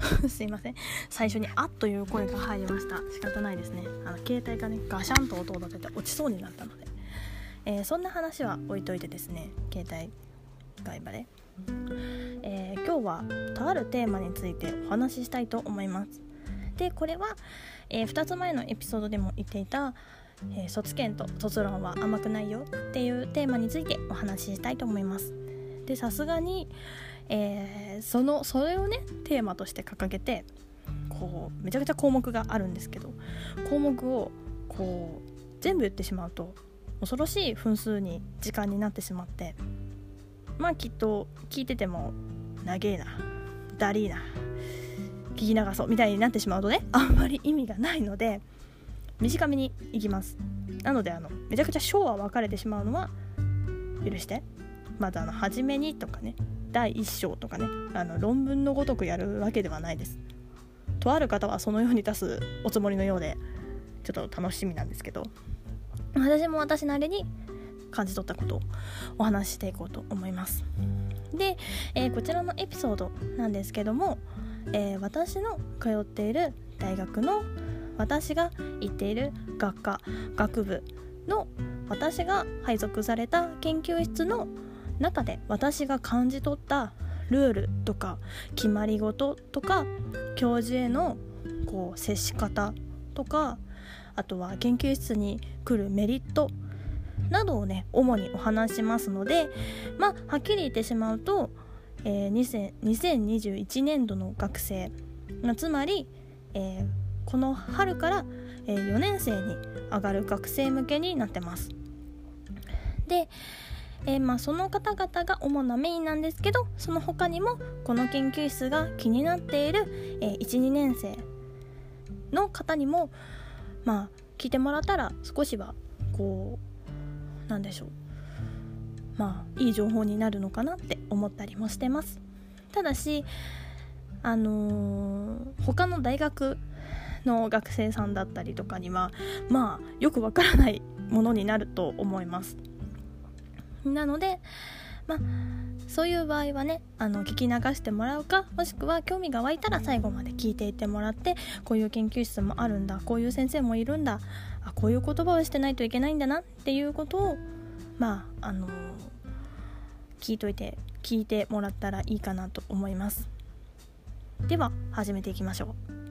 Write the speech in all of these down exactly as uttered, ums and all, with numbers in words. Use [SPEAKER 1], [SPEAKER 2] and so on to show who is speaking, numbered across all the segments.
[SPEAKER 1] すいません、最初にあっという声が入りました。仕方ないですね。あの携帯がねガシャンと音を立てて落ちそうになったので、えー、そんな話は置いといてですね、携帯外バレ、えー、今日はとあるテーマについてお話ししたいと思います。でこれは、えー、ふたつまえのエピソードでも言っていた、えー、卒検と卒論は甘くないよっていうテーマについてお話ししたいと思います。でさすがに、えー、そのそれをねテーマとして掲げてこうめちゃくちゃ項目があるんですけど、項目をこう全部言ってしまうと恐ろしい分数に時間になってしまって、まあきっと聞いてても長えな、だりーな、聞き流そうみたいになってしまうとね、あんまり意味がないので短めにいきます。なのであのめちゃくちゃ章は分かれてしまうのは許して。まずあの初めにとかね、だいいっ章とかね、あの論文のごとくやるわけではないです。とある方はそのように出すおつもりのようでちょっと楽しみなんですけど、私も私なりに感じ取ったことをお話ししていこうと思います。で、えー、こちらのエピソードなんですけども、えー、私の通っている大学の私が行っている学科学部の私が配属された研究室の中で私が感じ取ったルールとか決まり事とか教授へのこう接し方とか、あとは研究室に来るメリットなどをね主にお話しますので、まあはっきり言ってしまうと、えー、にせんにじゅういちねんどの学生、つまり、えー、この春から、えー、よねん生に上がる学生向けになってます。で、えーまあ、その方々が主なメインなんですけど、その他にもこの研究室が気になっている、えー、いち、にねん生の方にもまあ聞いてもらったら少しはこうなんでしょう、まあいい情報になるのかなって思ったりもしてます。ただしあのー、他の大学の学生さんだったりとかにはまあよくわからないものになると思います。なのでまあそういう場合はね、あの聞き流してもらうか、もしくは興味が湧いたら最後まで聞いていってもらって、こういう研究室もあるんだ、こういう先生もいるんだ、あこういう言葉をしてないといけないんだなっていうことをまああのー、聞いといて聞いてもらったらいいかなと思います。では始めていきましょう。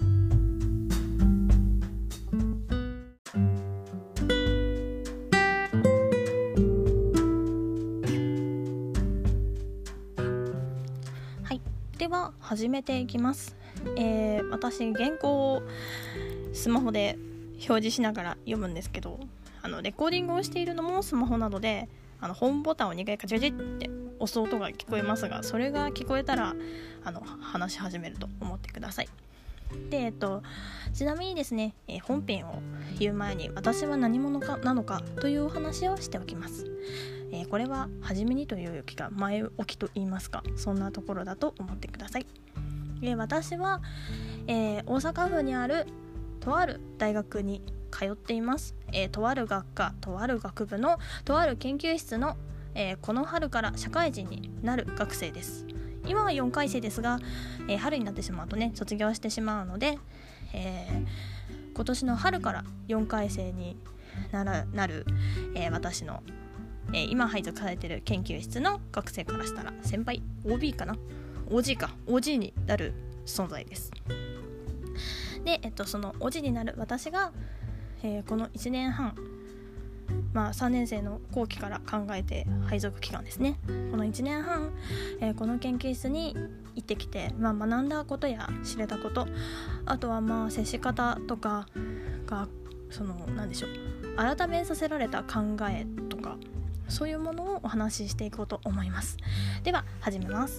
[SPEAKER 1] では始めていきます。えー、私原稿をスマホで表示しながら読むんですけど、あのレコーディングをしているのもスマホなので、あのホームボタンをにかいカチカチって押す音が聞こえますが、それが聞こえたらあの話し始めると思ってください。で、えっと、ちなみにですね、えー、本編を言う前に私は何者かなのかというお話をしておきます。えー、これは初めにという気が前置きと言いますか、そんなところだと思ってください。えー、私は、えー、大阪府にあるとある大学に通っています。えー、とある学科とある学部のとある研究室の、えー、この春から社会人になる学生です。今はよんかい生ですが、えー、春になってしまうとね卒業してしまうので、えー、今年の春からよんかい生にな る, なる、えー、私のえー、今配属されている研究室の学生からしたら先輩 オービー かな オージー か オージー になる存在です。で、えっと、その オージー になる私が、えー、このいちねんはん、まあ、さんねん生の後期から考えて配属期間ですね、このいちねんはん、えー、この研究室に行ってきて、まあ、学んだことや知れたこと、あとはまあ接し方とかがその何でしょう、改めさせられた考えとか、そういうものをお話ししていこうと思います。では始めます。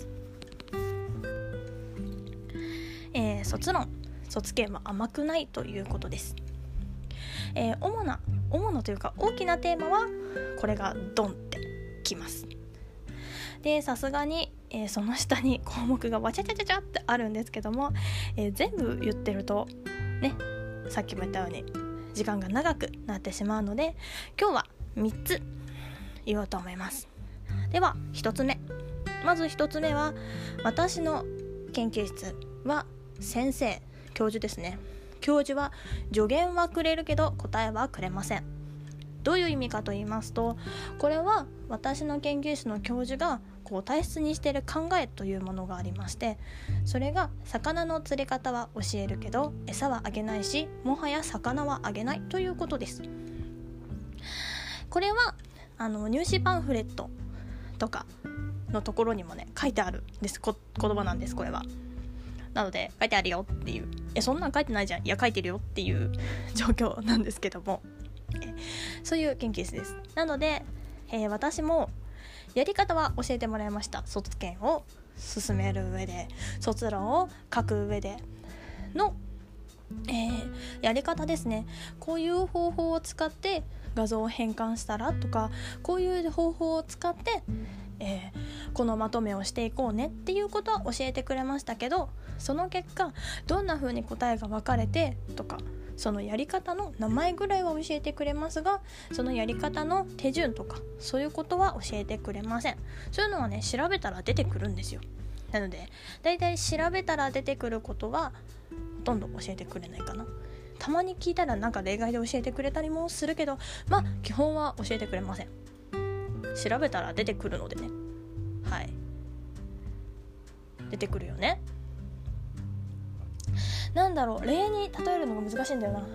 [SPEAKER 1] えー、卒論卒検は甘くないということです。えー、主な主なというか大きなテーマはこれがドンってきます。でさすがに、えー、その下に項目がわちゃちゃちゃちゃってあるんですけども、えー、全部言ってるとね、さっきも言ったように時間が長くなってしまうので、今日はみっつ言おうと思います。ではひとつめ、まずひとつめは私の研究室は先生、教授ですね。教授は助言はくれるけど答えはくれません。どういう意味かと言いますと、これは私の研究室の教授がこう大切にしている考えというものがありまして、それが魚の釣り方は教えるけど餌はあげないし、もはや魚はあげないということです。これはあの入試パンフレットとかのところにもね書いてあるんです。こ言葉なんです、これは。なので書いてあるよっていう、えそんなん書いてないじゃん、いや書いてるよっていう状況なんですけども、えそういう研究室です。なので、えー、私もやり方は教えてもらいました。卒検を進める上で、卒論を書く上での、えー、やり方ですね。こういう方法を使って画像を変換したらとか、こういう方法を使って、えー、このまとめをしていこうねっていうことは教えてくれましたけど、その結果どんな風に答えが分かれてとか、そのやり方の名前ぐらいは教えてくれますが、そのやり方の手順とかそういうことは教えてくれません。そういうのはね調べたら出てくるんですよ。なのでだいたい調べたら出てくることはほとんど教えてくれないかな。たまに聞いたらなんか例外で教えてくれたりもするけど、まあ基本は教えてくれません。調べたら出てくるのでね、はい出てくるよね。なんだろう、例に例えるのが難しいんだよな。う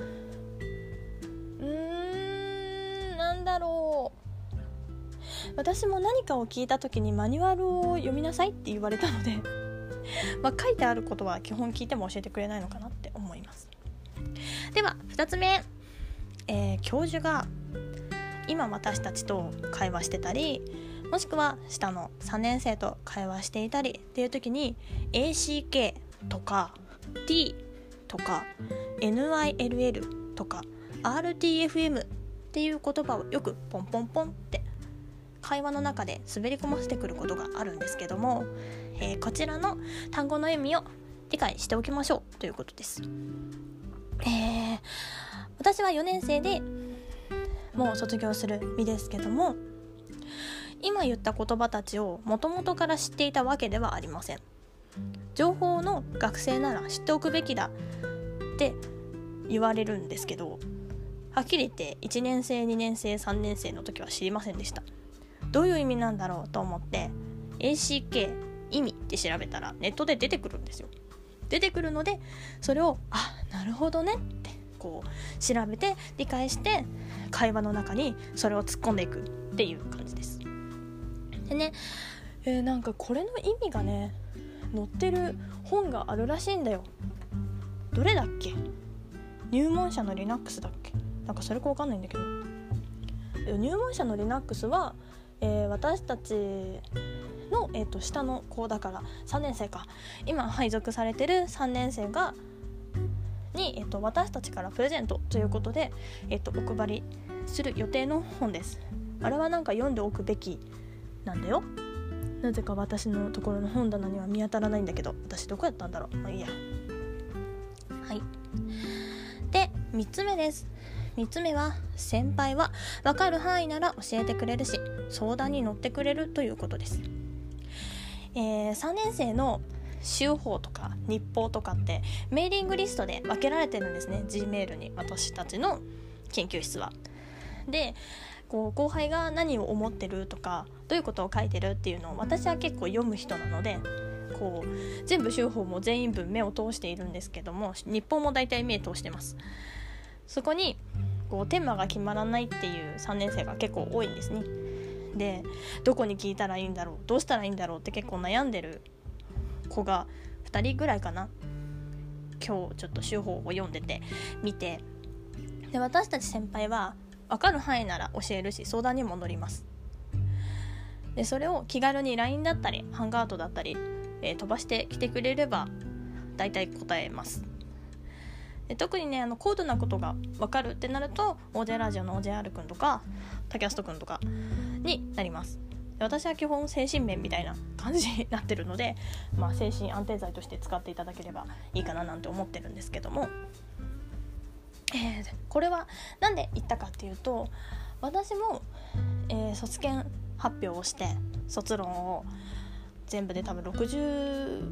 [SPEAKER 1] ーんなんだろう、私も何かを聞いた時にマニュアルを読みなさいって言われたのでまあ書いてあることは基本聞いても教えてくれないのかなって思います。ではふたつめ、えー、教授が今私たちと会話してたり、もしくは下のさんねん生と会話していたりっていう時に エーシーケー とか T とか エヌアイエルエル とか アールティーエフエム っていう言葉をよくポンポンポンって会話の中で滑り込ませてくることがあるんですけども、えー、こちらの単語の意味を理解しておきましょうということです。えー、私はよねん生でもう卒業する身ですけども、今言った言葉たちを元々から知っていたわけではありません。情報の学生なら知っておくべきだって言われるんですけど、はっきり言っていちねん生にねん生さんねん生の時は知りませんでした。どういう意味なんだろうと思って エーシーケー 意味って調べたらネットで出てくるんですよ。出てくるので、それをあなるほどねってこう調べて理解して会話の中にそれを突っ込んでいくっていう感じです。でね、えー、なんかこれの意味がね載ってる本があるらしいんだよ。どれだっけ？入門者の Linux だっけ？なんかそれかわかんないんだけど、入門者の Linux は、えー、私たちの、えー、と下の子だからさんねん生か、今配属されてるさんねん生がに、えー、と私たちからプレゼントということで、えー、とお配りする予定の本です。あれはなんか読んでおくべきなんだよ。なぜか私のところの本棚には見当たらないんだけど、私どこやったんだろう。まあいいや。はい。で、みっつめです。みっつめは、先輩は分かる範囲なら教えてくれるし、相談に乗ってくれるということです。えー、さんねん生の週報とか日報とかってメーリングリストで分けられてるんですね。 Gmail に、私たちの研究室は。で、こう後輩が何を思ってるとかどういうことを書いてるっていうのを私は結構読む人なので、こう全部週報も全員分目を通しているんですけども、日報も大体目通してます。そこにこうテーマが決まらないっていうさんねん生が結構多いんですね。で、どこに聞いたらいいんだろう、どうしたらいいんだろうって結構悩んでる子がふたりぐらいかな。今日ちょっと週報を読んでて見て、で私たち先輩は分かる範囲なら教えるし相談にも乗ります。でそれを気軽に ライン だったりハンガートだったり、えー、飛ばしてきてくれれば大体答えます。で特にねあの高度なことが分かるってなると オージェー ラジオの オージェーアール くんとかタキャストくんとかになります。で私は基本精神面みたいな感じになってるので、まあ、精神安定剤として使っていただければいいかななんて思ってるんですけども、えー、これはなんで言ったかっていうと、私も、えー、卒検発表をして卒論を全部で多分ろくじゅ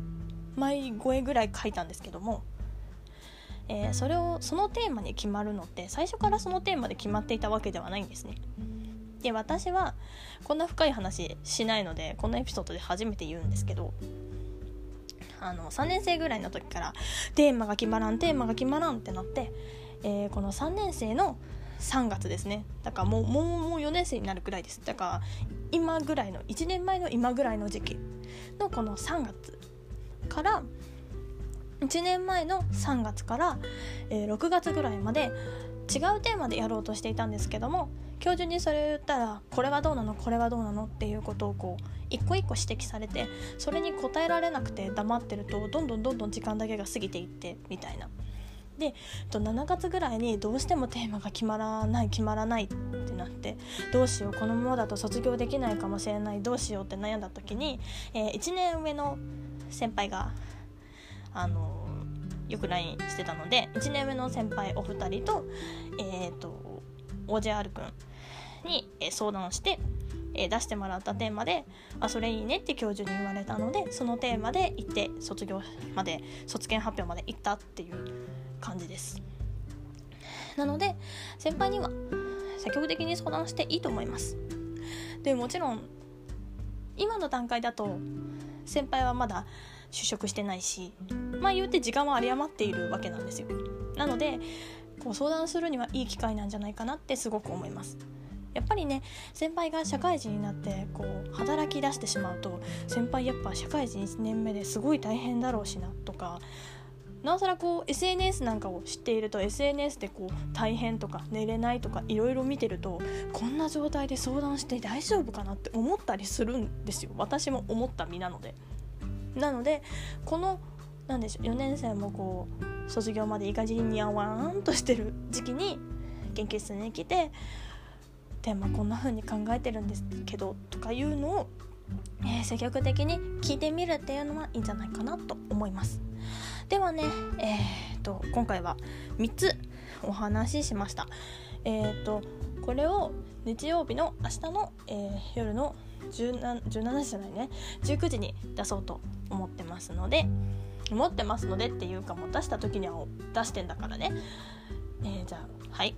[SPEAKER 1] まい超えぐらい書いたんですけども、えー、それをそのテーマに決まるのって最初からそのテーマで決まっていたわけではないんですね。で、私はこんな深い話しないのでこのエピソードで初めて言うんですけど、あのさんねん生ぐらいの時からテーマが決まらんテーマが決まらんってなって、えー、このさんねん生のさんがつですね。だからもう、もう、もうよねん生になるくらいです。だから今ぐらいのいちねんまえの今ぐらいの時期のこのさんがつからいちねんまえのさんがつから、えー、ろくがつぐらいまで違うテーマでやろうとしていたんですけども、教授にそれを言ったらこれはどうなのこれはどうなのっていうことをこう一個一個指摘されて、それに答えられなくて黙ってるとどんどんどんどん時間だけが過ぎていってみたいな。でしちがつぐらいにどうしてもテーマが決まらない決まらないってなって、どうしようこのままだと卒業できないかもしれない、どうしようって悩んだ時に、えー、いちねん上の先輩があのー、よく ライン してたので、いちねん上の先輩お二人とえっ、ー、と オージェーアール 君に相談して、えー、出してもらったテーマで、あそれいいねって教授に言われたので、そのテーマで行って卒業まで卒検発表まで行ったっていう感じです。なので先輩には積極的に相談していいと思います。でもちろん今の段階だと先輩はまだ就職してないし、まあ言うて時間は有り余っているわけなんですよ。なのでこう相談するにはいい機会なんじゃないかなってすごく思います。やっぱりね、先輩が社会人になってこう働き出してしまうと、先輩やっぱ社会人いちねんめですごい大変だろうしなとか、なおさらこう エスエヌエス なんかを知っていると エスエヌエス でこう大変とか寝れないとかいろいろ見てると、こんな状態で相談して大丈夫かなって思ったりするんですよ。私も思った身なので。なのでこのなんでしょう、よねん生もこう卒業までいい感じににゃわーんとしてる時期に研究室に来て、テーマこんな風に考えてるんですけどとかいうのを、えー、積極的に聞いてみるっていうのはいいんじゃないかなと思います。ではね、えー、と今回はみっつお話ししました。えー、とこれを日曜日の明日の、えー、夜のじゅうななじじゃないねじゅうくじに出そうと思ってますので思ってますのでっていうかもう出した時には出してんだからね、えー、じゃあはい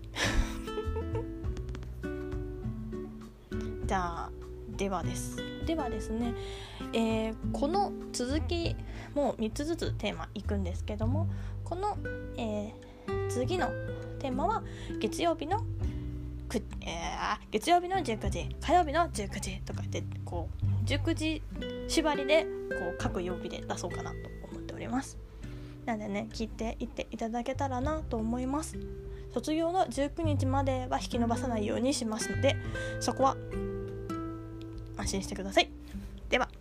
[SPEAKER 1] じゃあではですではですね、えー、この続きもうみっつずつテーマいくんですけども、この、えー、次のテーマは月曜日のく、えー、月曜日のじゅうくじ、火曜日のじゅうくじとかでこうじゅうくじ縛りでこう各曜日で出そうかなと思っております。なのでね、聞いていっていただけたらなと思います。卒業のじゅうくにちまでは引き延ばさないようにしますので、そこは安心してください。では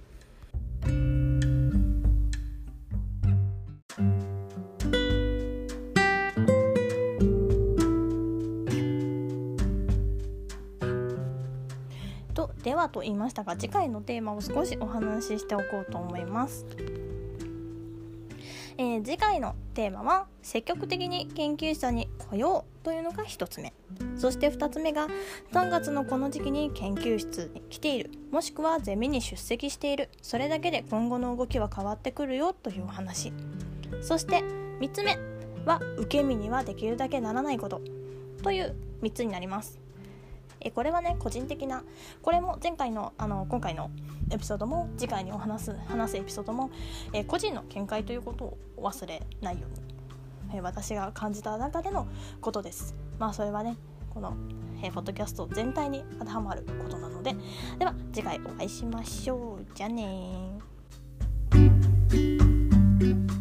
[SPEAKER 1] とではと言いましたが、次回のテーマを少しお話ししておこうと思います。えー、次回のテーマは積極的に研究者に来ようというのがひとつめ、そしてふたつめがさんがつのこの時期に研究室に来ている、もしくはゼミに出席している、それだけで今後の動きは変わってくるよというお話。そしてみっつめは受け身にはできるだけならないことというみっつになります。えこれはね、個人的な、これも前回のあの今回のエピソードも次回にお話す話すエピソードも、え個人の見解ということを忘れないように、え私が感じた中でのことです。まあそれはね、この、えポッドキャスト全体に当てはまることなので、では次回お会いしましょう。じゃあねー。